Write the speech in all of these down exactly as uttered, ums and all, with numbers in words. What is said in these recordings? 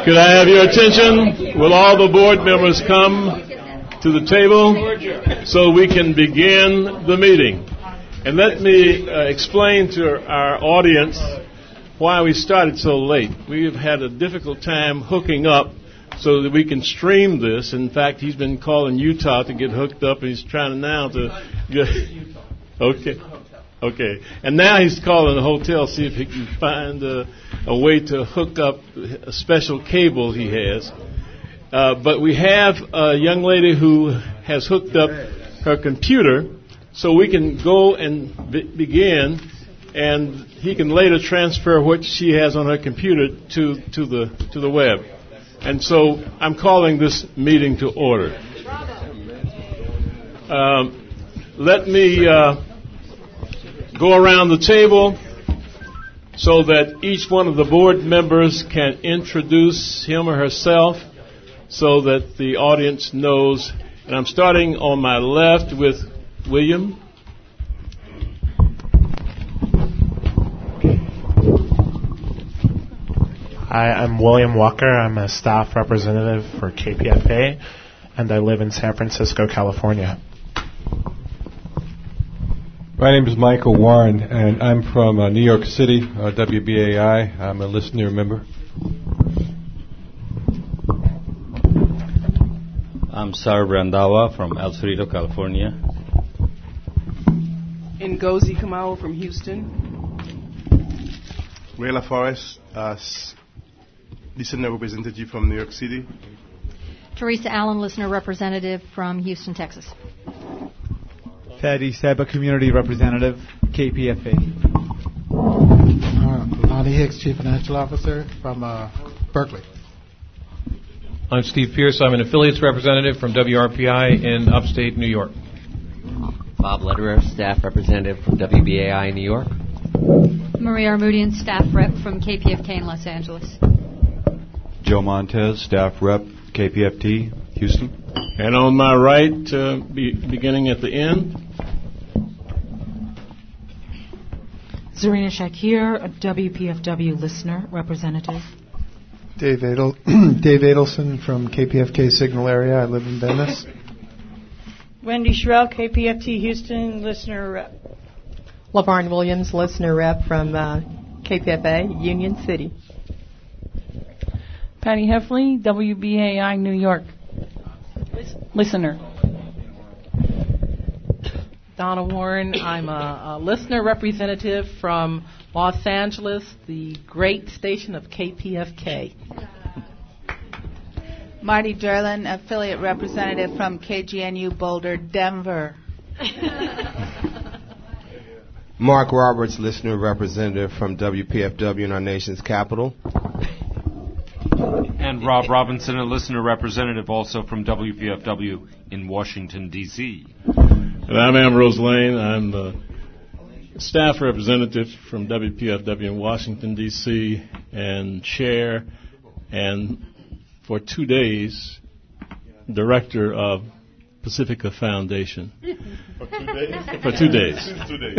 Could I have your attention? Will all the board members come to the table so we can begin the meeting? And let me uh, explain to our audience why we started so late. We've had a difficult time hooking up so that we can stream this. In fact, he's been calling Utah to get hooked up, and he's trying now to get... Okay. Okay. And now he's calling the hotel, see if he can find a, a way to hook up a special cable he has. Uh, but we have a young lady who has hooked up her computer so we can go and be- begin, and he can later transfer what she has on her computer to, to the to the web. And so I'm calling this meeting to order. Um, let me uh, go around the table so that each one of the board members can introduce him or herself so that the audience knows. And I'm starting on my left with William. Hi, I'm William Walker. I'm a staff representative for K P F A, and I live in San Francisco, California. My name is Michael Warren, and I'm from uh, New York City, uh, W B A I. I'm a listener member. I'm Sar Brandawa from El Cerrito, California. Ngozi Kamau from Houston. Rayla Forrest, uh, listener representative from New York City. Teresa Allen, listener representative from Houston, Texas. Fadi Seba, community representative, K P F A. Uh, Lonnie Hicks, chief financial officer from uh, Berkeley. I'm Steve Pierce. I'm an affiliates representative from W R P I in upstate New York. Bob Lederer, staff representative from W B A I in New York. Maria Armoudian, staff rep from K P F K in Los Angeles. Joe Montez, staff rep, K P F T, Houston. And on my right, uh, be, beginning at the end, Zarina Shakir, a W P F W listener representative. Dave Adel, Dave Adelson from K P F K Signal area. I live in Venice. Wendy Sherrill, K P F T Houston, listener rep. LaVarn Williams, listener rep from uh, K P F A, Union City. Patty Heffley, W B A I New York, listener. Donna Warren, I'm a, a listener representative from Los Angeles, the great station of K P F K. Marty Derlin, affiliate representative from K G N U Boulder, Denver. Mark Roberts, listener representative from W P F W in our nation's capital. And Rob Robinson, a listener representative also from W P F W in Washington, D C And I'm Ambrose Lane. I'm the staff representative from W P F W in Washington, D C, and chair, and for two days, director of Pacifica Foundation. For two days? For two days. two days.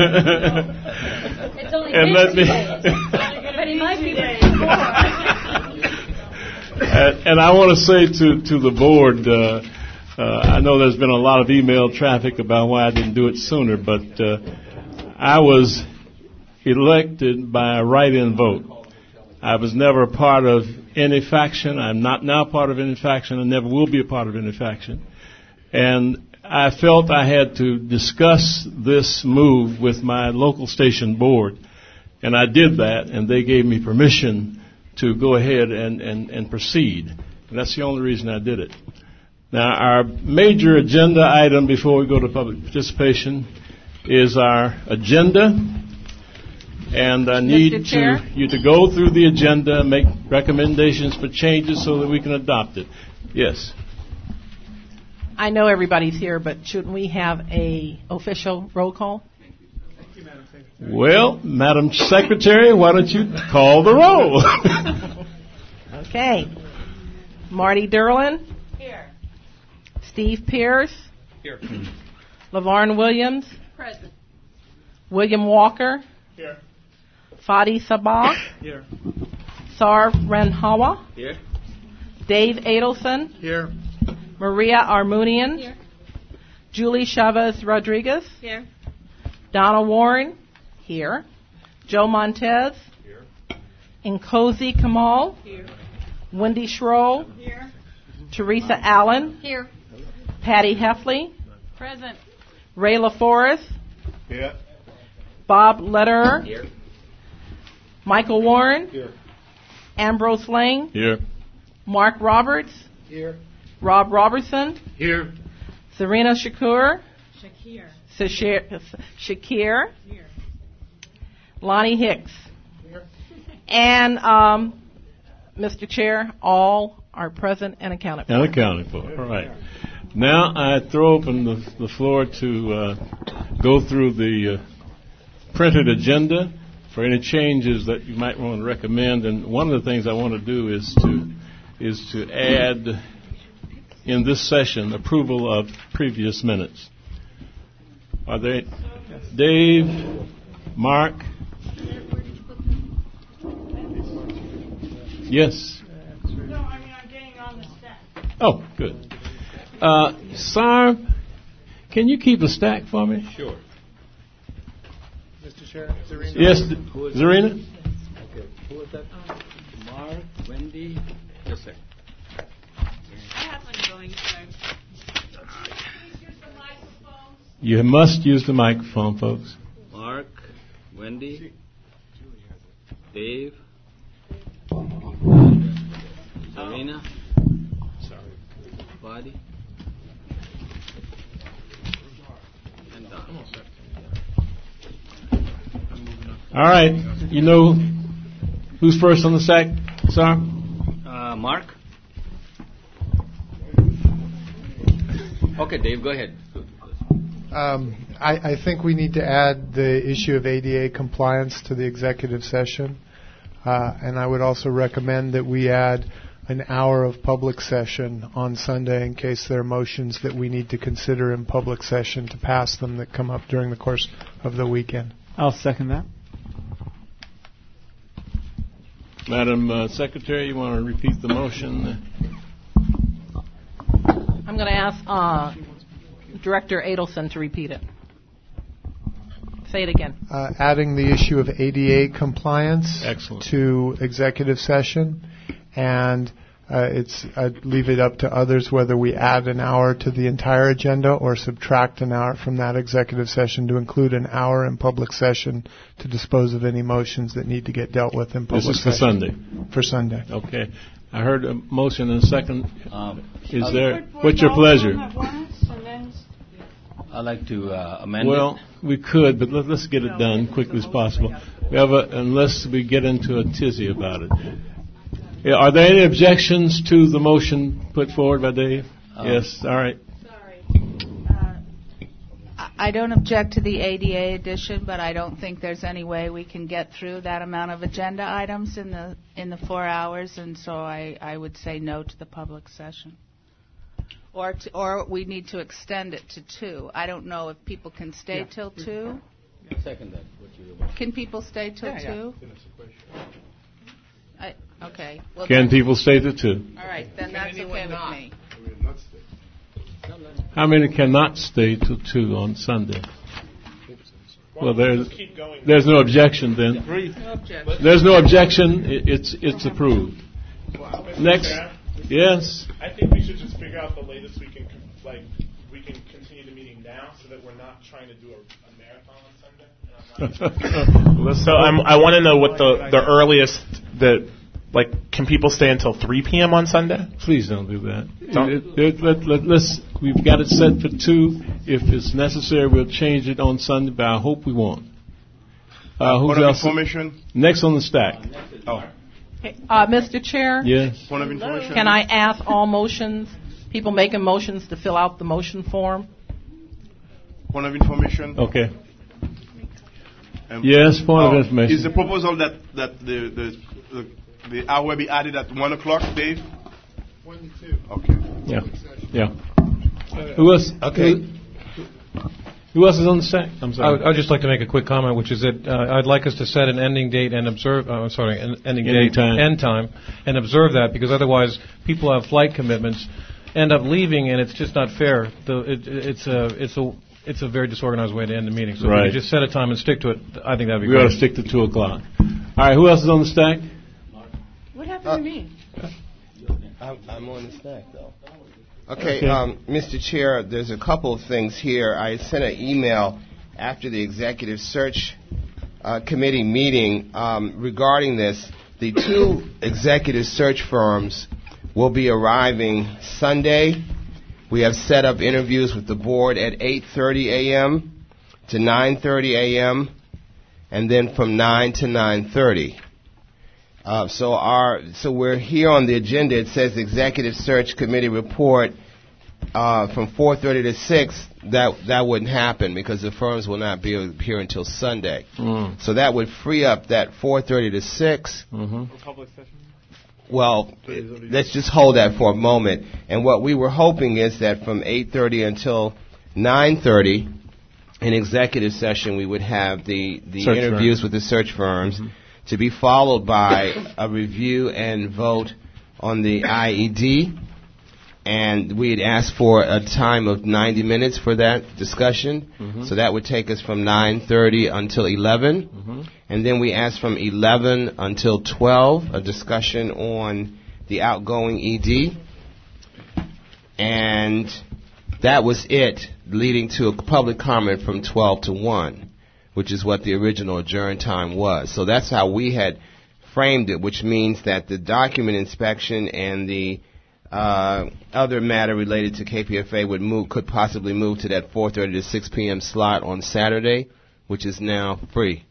It's only and let me but he might be more. and, and I want to say to, to the board, uh, uh, I know there's been a lot of email traffic about why I didn't do it sooner, but uh, I was elected by a write-in vote. I was never a part of any faction. I'm not now part of any faction. I never will be a part of any faction. And I felt I had to discuss this move with my local station board. And I did that, and they gave me permission to go ahead and, and, and proceed. And that's the only reason I did it. Now, our major agenda item before we go to public participation is our agenda. And I need to, you to go through the agenda, make recommendations for changes so that we can adopt it. Yes. I know everybody's here, but shouldn't we have a official roll call? Well, Madam Secretary, why don't you call the roll? Okay. Marty Derlin. Here. Steve Pierce. Here. LaVarn Williams. Present. William Walker. Here. Fadi Sabah. Here. Sar Renhawa. Here. Dave Adelson. Here. Maria Armunian. Here. Julie Chavez Rodriguez. Here. Donna Warren. Here. Joe Montez. Here. Nkosi Kamal. Here. Wendy Schroll. Here. Teresa Allen. Here. Patty Heffley. Present. Ray LaForest. Here. Bob Lederer. Here. Michael Warren. Here. Ambrose Lang. Here. Mark Roberts. Here. Rob Robertson. Here. Serena Shakur. Shakir. Shakir. Shakir. Here. Lonnie Hicks. Here. And, um, Mister Chair, all are present and accounted for. And accounted for. All right. Now I throw open the, the floor to uh, go through the uh, printed agenda for any changes that you might want to recommend. And one of the things I want to do is to is to add in this session approval of previous minutes. Are they Dave, Mark? Yes. No, I mean, I'm getting on the stack. Oh, good. Uh, Sar, can you keep a stack for me? Sure. Mister Chair, Zarina. Yes, Zarina? Okay. Who is that? Mark, Wendy. Just a second. I have one going, sir. You must use the microphone, folks. Mark, Wendy, Dave, Zarina, Buddy, and Don. All right. You know who's first on the stack, Sar? Uh, Mark? Okay, Dave, go ahead. Um, I, I think we need to add the issue of A D A compliance to the executive session. Uh, and I would also recommend that we add an hour of public session on Sunday in case there are motions that we need to consider in public session to pass them that come up during the course of the weekend. I'll second that. Madam uh, Secretary, you want to repeat the motion? I'm going to ask uh, Director Adelson to repeat it. Say it again. Uh, adding the issue of A D A compliance Excellent. to executive session, and uh, it's I'd leave it up to others whether we add an hour to the entire agenda or subtract an hour from that executive session to include an hour in public session to dispose of any motions that need to get dealt with in public This is for session. Sunday. For Sunday. Okay. I heard a motion and a second. Um, is uh, there? What's your pleasure? I'd like to uh, amend Well, it. we could, but let, let's get it done quickly as possible. We have a, unless we get into a tizzy about it. Yeah, are there any objections to the motion put forward by Dave? Um, yes. All right. I don't object to the A D A addition, but I don't think there's any way we can get through that amount of agenda items in the in the four hours, and so I, I would say no to the public session. Or to, or we need to extend it to two. I don't know if people can stay Yeah. till two. Second that. What you Can people stay till Yeah, yeah. two? I, okay. Well, Can then- people stay to two? All right, then that's okay with me. How many cannot stay till two on Sunday? Well, there's there's no objection then. No objection. There's no objection. I- It's it's approved. Next, yes. I think we should just figure out the latest we can, con- like, we can continue the meeting now so that we're not trying to do a, a marathon on Sunday. So I'm, I want to know what the, the earliest that, like, can people stay until three p.m. on Sunday? Please don't do that. Don't- It- it- let, let, let's, we've got it set for two. If it's necessary, we'll change it on Sunday, but I hope we won't. Uh, who's Point of else? information. Next on the stack. Oh. Uh, Mister Chair? Yes. Point of information. Can I ask all motions, people making motions, to fill out the motion form? Point of information. Okay. Um, Yes, point of oh, information. Is the proposal that, that the, the, the, the hour be added at one o'clock, Dave? One to two. Okay. Yeah. Yeah. Who else? Okay. Who- Who else is on the stack? I'm I sorry. would, I would just like to make a quick comment, which is that uh, I'd like us to set an ending date and observe. Uh, sorry, an ending Ending date, time. end time, and observe that, because otherwise people have flight commitments, end up leaving, and it's just not fair. The, it, it's a it's a it's a very disorganized way to end the meeting. So Right. if we could just set a time and stick to it, I think that'd be We great. ought to stick to two o'clock. All right. Who else is on the stack? What happened to me? I'm, I'm on the stack, though. Okay, Okay. Um, Mister Chair, there's a couple of things here. I sent an email after the Executive Search uh, Committee meeting um, regarding this. The two executive search firms will be arriving Sunday. We have set up interviews with the board at eight thirty a.m. to nine thirty a.m. and then from nine to nine thirty. Uh, so our so we're here on the agenda. It says Executive Search Committee report uh, from four thirty to six. That that wouldn't happen because the firms will not be here until Sunday. Mm. So that would free up that four thirty to six. Mm-hmm. Public session? Well, let's just hold that for a moment. And what we were hoping is that from eight thirty until nine thirty, in executive session, we would have the, the Search interviews firms. with the search firms, to be followed by a review and vote on the I E D. And we had asked for a time of ninety minutes for that discussion. Mhm. So that would take us from nine thirty until eleven. Mhm. And then we asked from eleven until twelve, a discussion on the outgoing E D. And that was it, leading to a public comment from twelve to one, which is what the original adjourn time was. So that's how we had framed it, which means that the document inspection and the uh, other matter related to K P F A would move, could possibly move to that four thirty to six p.m. slot on Saturday, which is now free.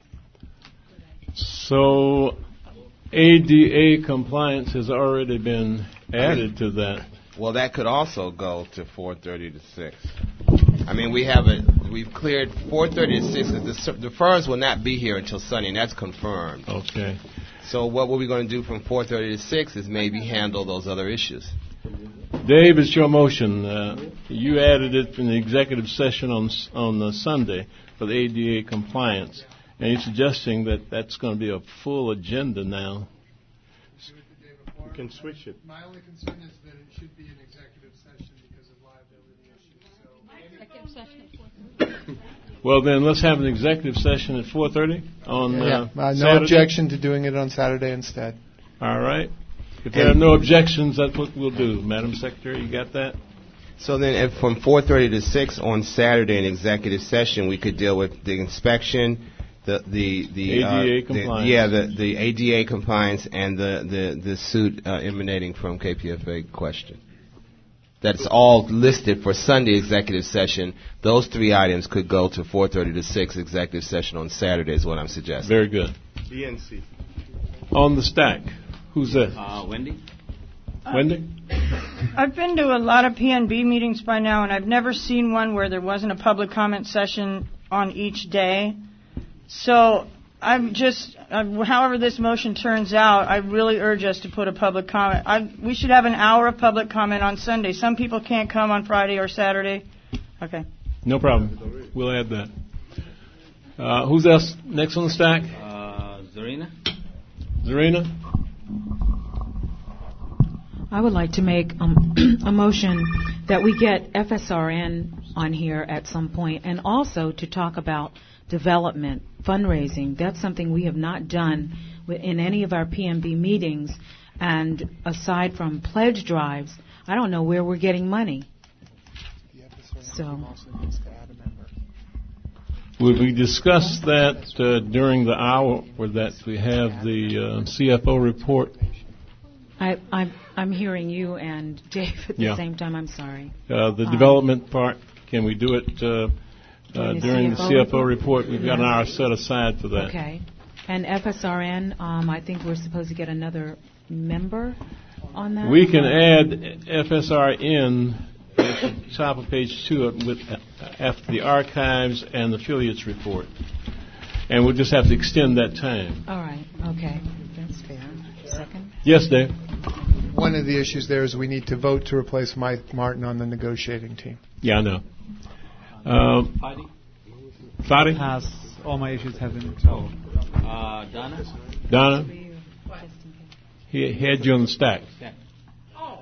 So A D A compliance has already been added to that. Well, that could also go to four thirty to six. I mean, we have a we've cleared four thirty to six. The, the firms will not be here until Sunday, and that's confirmed. Okay. So what were we going to do from four thirty to six is maybe handle those other issues. Dave, it's your motion. Uh, you added it in the executive session on s- on uh, Sunday for the A D A compliance, and you're suggesting that that's going to be a full agenda now. You can switch it. My only concern is that it should be an executive session because of liability issues. So Well, then let's have an executive session at four thirty on uh, yeah, uh, no Saturday. objection to doing it on Saturday instead. All right. If there are no objections, that's what we'll do. Madam Secretary, you got that? So then, if from four thirty to six on Saturday in executive session, we could deal with the inspection, the the the A D A uh, the- compliance. yeah, the the A D A compliance, and the the the suit uh, emanating from K P F A question. That's all listed for Sunday executive session. Those three items could go to four thirty to six executive session on Saturday. Is what I'm suggesting. Very good. E N C. On the stack. Who's that? Uh, Wendy? Wendy? I've been to a lot of P N B meetings by now, and I've never seen one where there wasn't a public comment session on each day. So I'm just, uh, however this motion turns out, I really urge us to put a public comment. I, we should have an hour of public comment on Sunday. Some people can't come on Friday or Saturday. Okay. No problem. We'll add that. Uh, who's else next on the stack? Uh, Zarina? Zarina? I would like to make um, a motion that we get F S R N on here at some point, and also to talk about development, fundraising. That's something we have not done in any of our P M B meetings. And aside from pledge drives, I don't know where we're getting money. So, Would we discuss that uh, during the hour where that we have the uh, C F O report? I, I'm, I'm hearing you and Dave at the Yeah. same time. I'm sorry. Uh, the Um, development part, can we do it uh, uh, During the during the C F O C F O report? report? We've got an hour set aside for that. Okay. And F S R N, um, I think we're supposed to get another member on that. We can add F S R N at the top of page two of- with uh, after the archives and the affiliates report, and we'll just have to extend that time. All right. Okay. That's fair. Second. Yes, Dave. One of the issues there is we need to vote to replace Mike Martin on the negotiating team. Yeah, I know. Um, Fadi? Has all my issues have been resolved. Uh, Donna? Donna? He had you on the stack. Oh.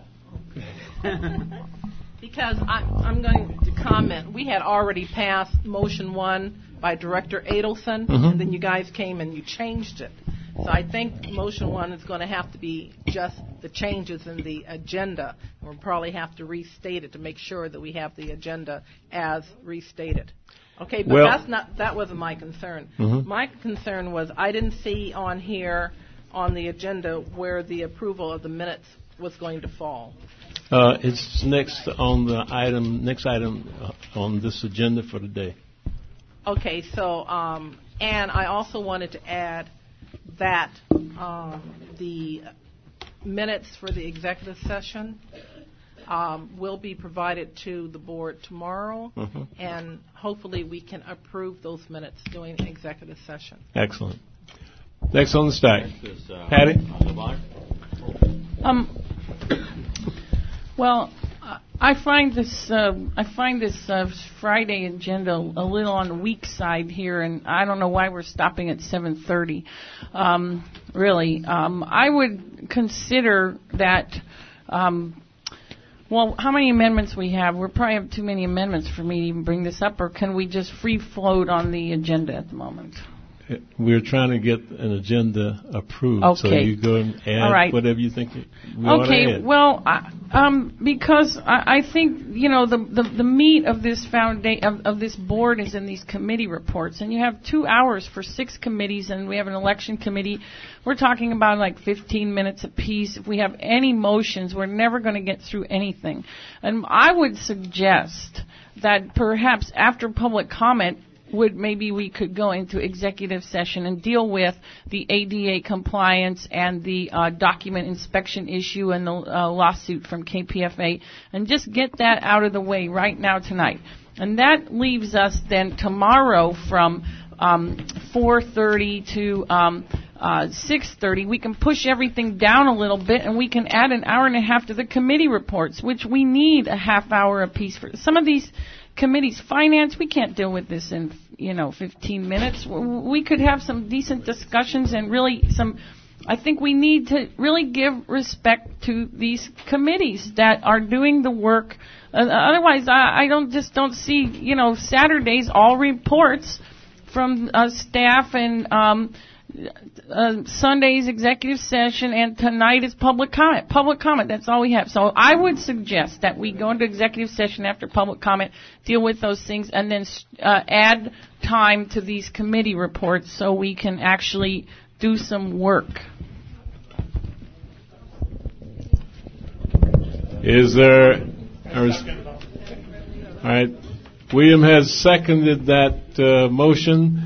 Because I, I'm going to comment. We had already passed motion one by Director Adelson, Mm-hmm. and then you guys came and you changed it. So I think motion one is going to have to be just the changes in the agenda. We'll probably have to restate it to make sure that we have the agenda as restated. Okay, but Well- that's not that wasn't my concern. Mhm. My concern was I didn't see on here on the agenda where the approval of the minutes was going to fall. Uh, it's next on the item, next item uh, on this agenda for today. Okay, so um, and I also wanted to add that um, the minutes for the executive session um, will be provided to the board tomorrow, Mhm. and hopefully we can approve those minutes during the executive session. Excellent. Next on the stack. Next is, uh, Patty? Lamar. Um, well, uh, I find this uh, I find this uh, Friday agenda a little on the weak side here, and I don't know why we're stopping at seven thirty. Um, really, um, I would consider that. Um, well, how many amendments we have? We probably have too many amendments for me to even bring this up, or can we just free float on the agenda at the moment? We're trying to get an agenda approved, so Okay. you go and add All right. whatever you think you- we ought to Okay, add. well, I, um, because I, I think you know the, the the meat of this founda- of, of this board is in these committee reports, and you have two hours for six committees, and we have an election committee. We're talking about like fifteen minutes apiece. If we have any motions, we're never going to get through anything. And I would suggest that perhaps after public comment, would maybe we could go into executive session and deal with the A D A compliance and the uh, document inspection issue and the uh, lawsuit from K P F A, and just get that out of the way right now tonight. And that leaves us then tomorrow from um, four thirty to um, uh, six thirty. We can push everything down a little bit, and we can add an hour and a half to the committee reports, which we need a half hour apiece for. Some of these committees, finance, we can't deal with this in, you know, fifteen minutes. We could have some decent discussions and really some, I think we need to really give respect to these committees that are doing the work. Uh, otherwise, I, I don't just don't see, you know, Saturdays, all reports from uh, staff, and um, uh, Sunday's executive session, and tonight is public comment. Public comment, that's all we have. So I would suggest that we go into executive session after public comment, deal with those things, and then uh, add time to these committee reports so we can actually do some work. Is there a res- all right. William has seconded that uh, motion.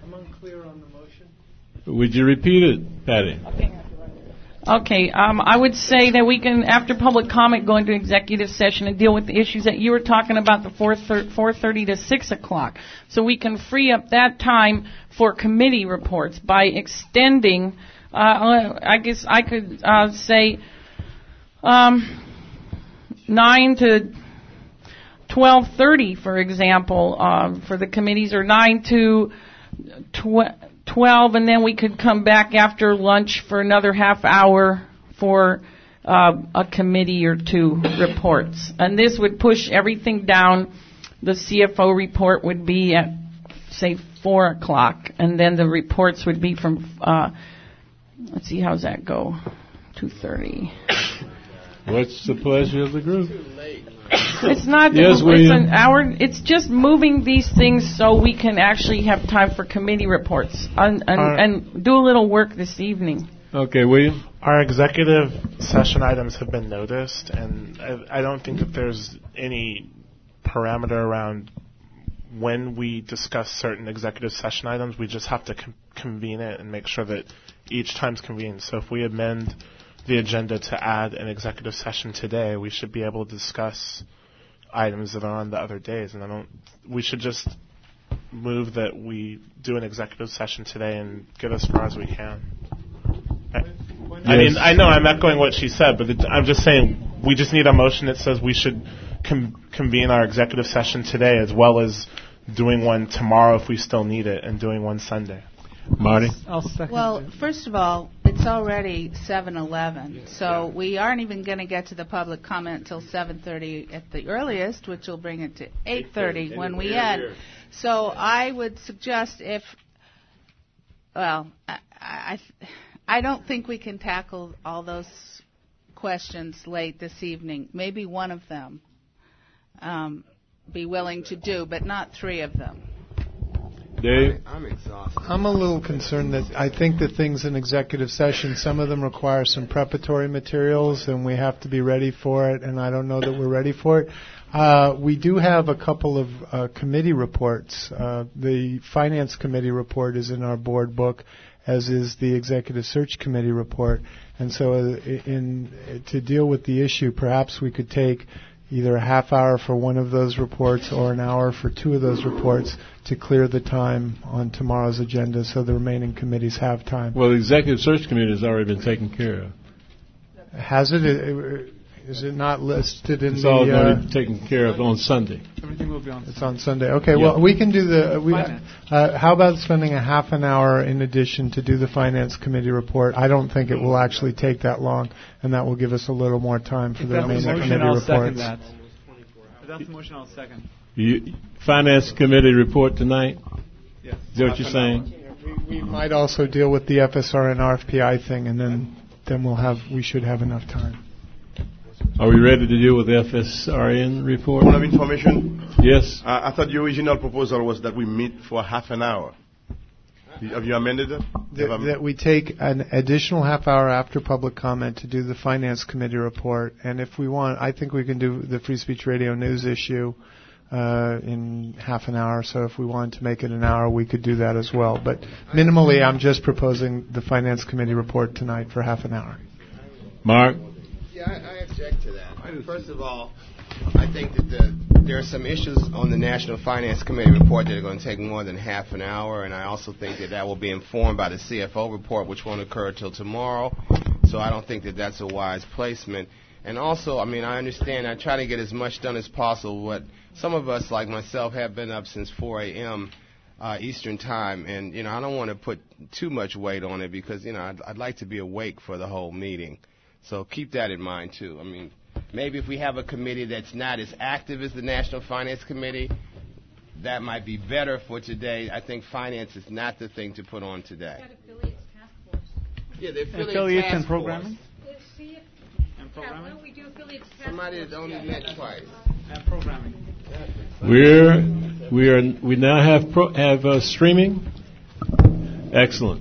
Would you repeat it, Patty? Okay, um, I would say that we can, after public comment, go into executive session and deal with the issues that you were talking about, the four thirty to six o'clock. So we can free up that time for committee reports by extending, uh, I guess I could uh, say, um, nine to twelve thirty, for example, uh, for the committees, or nine to twelve. twelve, and then we could come back after lunch for another half hour for uh, a committee or two reports. And this would push everything down. The C F O report would be at, say, four o'clock, and then the reports would be from, uh, let's see, how's that go? two thirty. What's the pleasure of the group? It's not. Yes, it's William. an hour. It's just moving these things so we can actually have time for committee reports and, and, Uh, and do a little work this evening. Okay, William. Our executive session items have been noticed, and I, I don't think that there's any parameter around when we discuss certain executive session items. We just have to com- convene it and make sure that each time's convened. So if we amend the agenda to add an executive session today, we should be able to discuss items that are on the other days. And I don't. We should just move that we do an executive session today and get as far as we can. I, I mean, I know I'm echoing what she said, but it, I'm just saying we just need a motion that says we should com- convene our executive session today, as well as doing one tomorrow if we still need it, and doing one Sunday. Marty? Well, first of all, it's already seven eleven, so we aren't even going to get to the public comment until seven thirty at the earliest, which will bring it to eight thirty when we end. So I would suggest if, well, I, I, I don't think we can tackle all those questions late this evening. Maybe one of them um, be willing to do, but not three of them. Dave? I'm exhausted. I'm a little concerned that I think the things in executive session, some of them require some preparatory materials, and we have to be ready for it, and I don't know that we're ready for it. Uh, we do have a couple of uh, committee reports. Uh, the Finance Committee report is in our board book, as is the Executive Search Committee report. And so uh, in, to deal with the issue, perhaps we could take either a half hour for one of those reports or an hour for two of those reports to clear the time on tomorrow's agenda so the remaining committees have time. Well, the Executive Search Committee has already been taken care of. Has it? Is it not listed in it's the... It's all uh, already taken care of on Sunday. Everything will be on It's on Sunday. Okay, yeah. Well, we can do the... We, uh, how about spending a half an hour in addition to do the Finance Committee report? I don't think it will actually take that long, and that will give us a little more time for if the that's remaining the motion, committee I'll reports. Second that. If that's the motion, I'll second. You, Finance Committee report tonight? Yes. Is that what you're saying? We, we might also deal with the F S R and R F P I thing, and then then we'll have we should have enough time. Are we ready to deal with the F S R N report? Point of information? Yes. Uh, I thought the original proposal was that we meet for half an hour. Have you amended it? That, that we take an additional half hour after public comment to do the Finance Committee report, and if we want, I think we can do the Free Speech Radio News issue uh, in half an hour. So if we wanted to make it an hour, we could do that as well. But minimally, I'm just proposing the Finance Committee report tonight for half an hour. Mark? Yeah, I, I object to that. First of all, I think that the, there are some issues on the National Finance Committee report that are going to take more than half an hour, and I also think that that will be informed by the C F O report, which won't occur till tomorrow. So I don't think that that's a wise placement. And also, I mean, I understand I try to get as much done as possible, but some of us, like myself, have been up since four a.m. Uh, Eastern Time, and, you know, I don't want to put too much weight on it because, you know, I'd, I'd like to be awake for the whole meeting. So keep that in mind, too. I mean, maybe if we have a committee that's not as active as the National Finance Committee, that might be better for today. I think finance is not the thing to put on today. Affiliates task force. Yeah, the affiliate Affiliates task and programming? Let's see if, and programming? why don't we do affiliates task Somebody force? that only met twice. And programming. We're we are we now have pro, have uh, streaming. Excellent,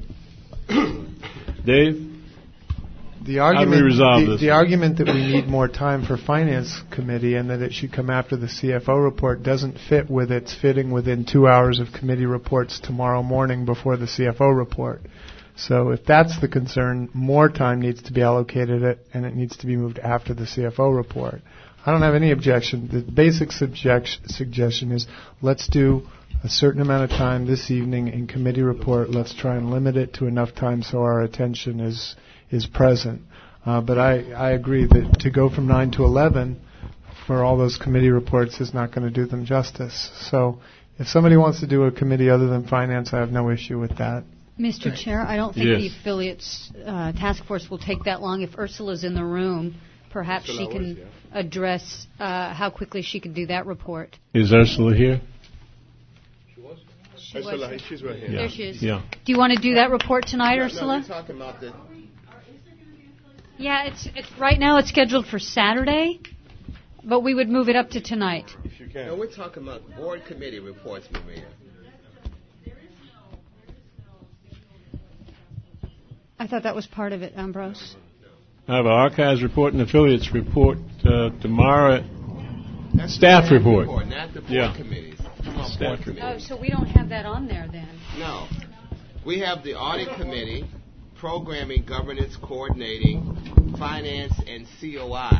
Dave. The argument, How do we resolve the, this? the argument that we need more time for Finance Committee and that it should come after the C F O report doesn't fit with its fitting within two hours of committee reports tomorrow morning before the C F O report. So if that's the concern, more time needs to be allocated it, and it needs to be moved after the C F O report. I don't have any objection. The basic subject, suggestion is let's do a certain amount of time this evening in committee report. Let's try and limit it to enough time so our attention is is present. Uh, but I, I agree that to go from nine to eleven for all those committee reports is not going to do them justice. So if somebody wants to do a committee other than finance, I have no issue with that. Mister Chair, I don't think Yes. the affiliates uh, task force will take that long. If Ursula's in the room, perhaps she can address uh, how quickly she can do that report. Is Ursula here? She was Ursula, here. she's right here. Yeah. There she is. Yeah. Do you want to do that report tonight, No, Ursula? No, we're talking about the... Yeah, it's, it's right now it's scheduled for Saturday, but we would move it up to tonight. If you can. No, we're talking about board committee reports, Maria. I thought that was part of it, Ambrose. I have an archives report and affiliates report uh, tomorrow. That's Staff the report. report, not the board Yeah. committees. Come on, Staff board report. committees. Oh, so we don't have that on there then. No. We have the audit committee, programming, governance, coordinating, finance, and C O I.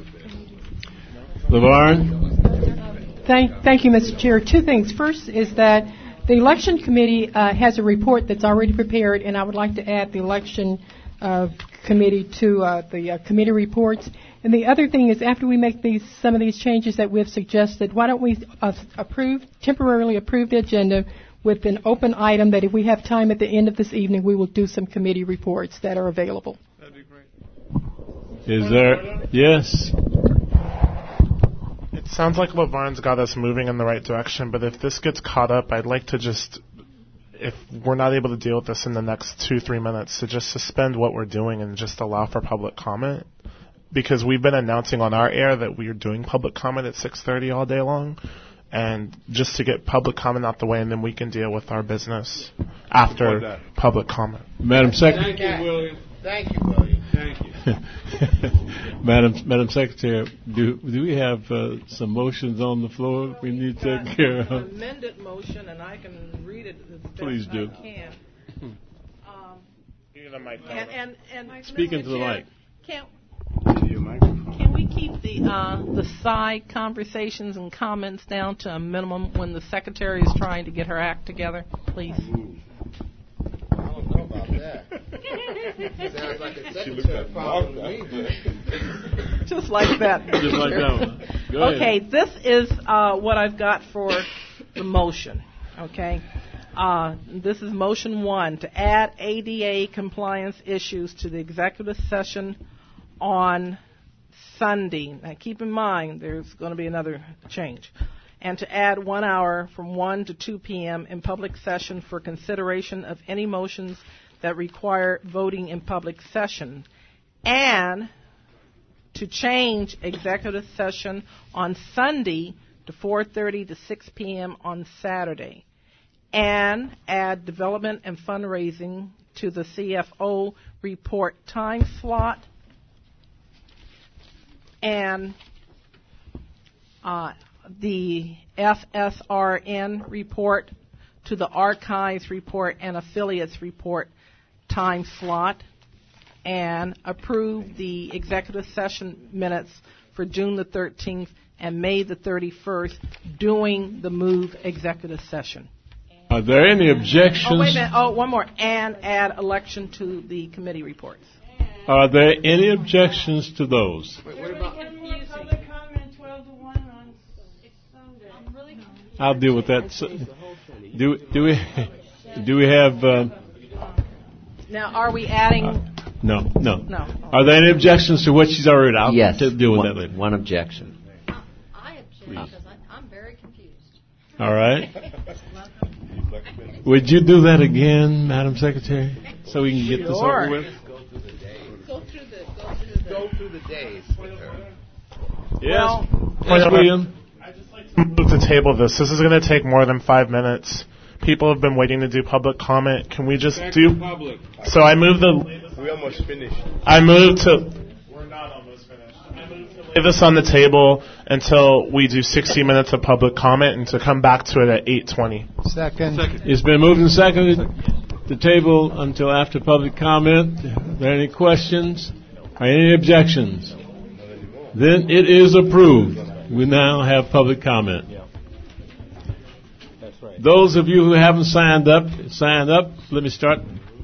LaVarn? Thank, thank you, Mister Chair. Two things. First is that the election committee uh, has a report that's already prepared, and I would like to add the election uh, committee to uh, the uh, committee reports. And the other thing is, after we make these some of these changes that we've suggested, why don't we uh, approve temporarily approve the agenda with an open item that if we have time at the end of this evening, we will do some committee reports that are available. That'd be great. Is there? Yes. It sounds like LaVarn's got us moving in the right direction, but if this gets caught up, I'd like to just, if we're not able to deal with this in the next two, three minutes, to just suspend what we're doing and just allow for public comment. Because we've been announcing on our air that we are doing public comment at six thirty all day long. And just to get public comment out the way, and then we can deal with our business after public comment. Madam Secretary. Thank you, William. Thank you, William. Thank you. Madam Madam Secretary, do do we have uh, some motions on the floor we need to take care of? An amended motion, and I can read it as best Please do. I can. Um, and, and, and Speak into the mic. Can, can we keep the uh, the side conversations and comments down to a minimum when the secretary is trying to get her act together, please? I don't know about that. Sounds like a secretary problem to me. Just like that. Just like that one. Go okay, ahead. this is uh, what I've got for the motion. Okay. Uh, this is motion one, to add A D A compliance issues to the executive session on Sunday. Now, keep in mind, there's going to be another change. And to add one hour from one to two p.m. in public session for consideration of any motions that require voting in public session. And to change executive session on Sunday to four thirty to six p.m. on Saturday. And add development and fundraising to the C F O report time slot. And uh, the F S R N report to the archives report and affiliates report time slot. And approve the executive session minutes for June the thirteenth and May the thirty-first during the move executive session. Are there any objections? Oh, wait a minute. Oh, one more. And add election to the committee reports. Are there any objections to those? Wait, what about? I'll deal with that. So, do do we do we have? Uh, now, are we adding? Uh, no, no, no. Are there any objections to what she's already out? Yes. To deal with one, that later. One objection. I object because I'm very confused. All right. Would you do that again, Madam Secretary, so we can get this over with? Go through the days. Go through the go through the, go through the days with her. Yes, Well, yes, William. I'd just like to move to table this. This is going to take more than five minutes. People have been waiting to do public comment. Can we just Back do? to public. So I move the. We almost finished. I move to. We're not almost finished. I move to lay this on the table until we do sixty minutes of public comment, and to come back to it at eight twenty. Second. It's been moved and seconded to table until after public comment. Are there any questions? Are any objections? Then it is approved. We now have public comment. Those of you who haven't signed up, signed up. Let me start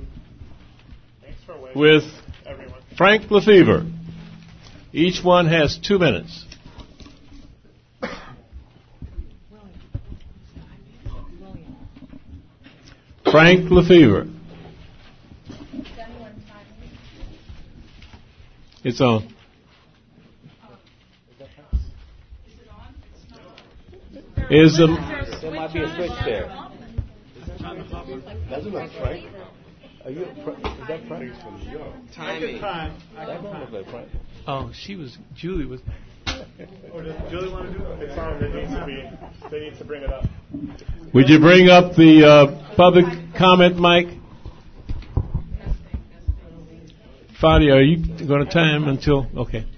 with Frank Lefevre. Each one has two minutes. Frank Lefevre. It's on. Is the There might be a switch there. That's not Frank. Are you? Is that Frank? Timing. That don't look like Frank. Oh, she was. Julie was. Or does Julie want to do it? It's on. It needs to be. They need to bring it up. Would you bring up the uh, public comment mic? Fadi, are you going to time until? Okay.